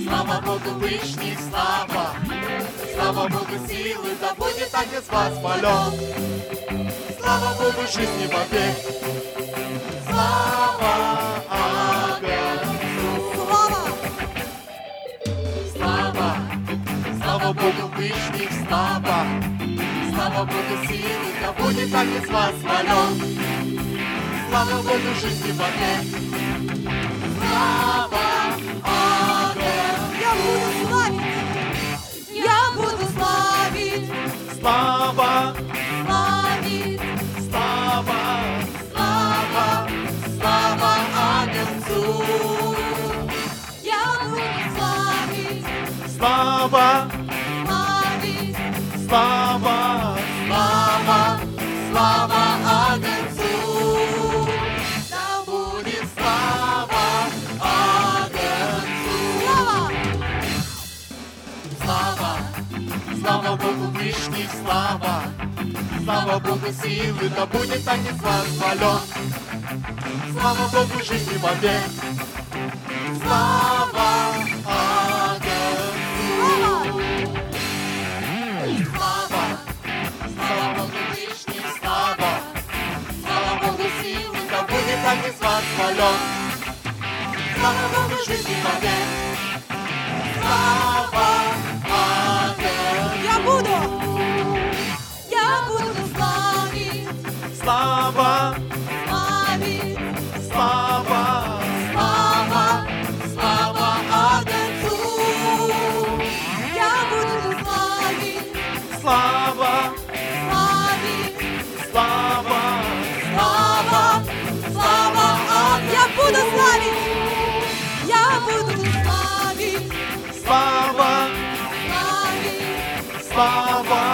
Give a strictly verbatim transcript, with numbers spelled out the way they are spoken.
Слава Богу Вышних, слава, слава Богу силы, да будет Отец восхвален. Слава Богу жизни вовек, слава Агнцу. Слава! Слава, слава Богу Вышних, слава, слава Богу силы, да будет Отец восхвален. Слава Богу жизни вовек, слава Агнцу. Я буду славить! Я буду славить! Слава, Славить! слава, слава, слава Агнцу. Я буду славить! Слава, Славить! слава, слава, слава Агнцу. Да будет слава Агнцу. Слава! Слава, слава Богу Вышних, слава, слава Богу силы, да будет Отец восхвален. Слава Богу жизни вовек, слава Агнцу. Слава, слава Богу Вышних, слава, слава Богу силы, да будет Отец восхвален. Слава Богу жизни вовек, слава Агнцу. Я буду! Я буду славить! Слава, Славить! слава, слава, слава Агнцу. Я буду славить! Слава, Славить! слава, Слава! Слава! Я буду славить! Я буду славить! слава, Славить! слава,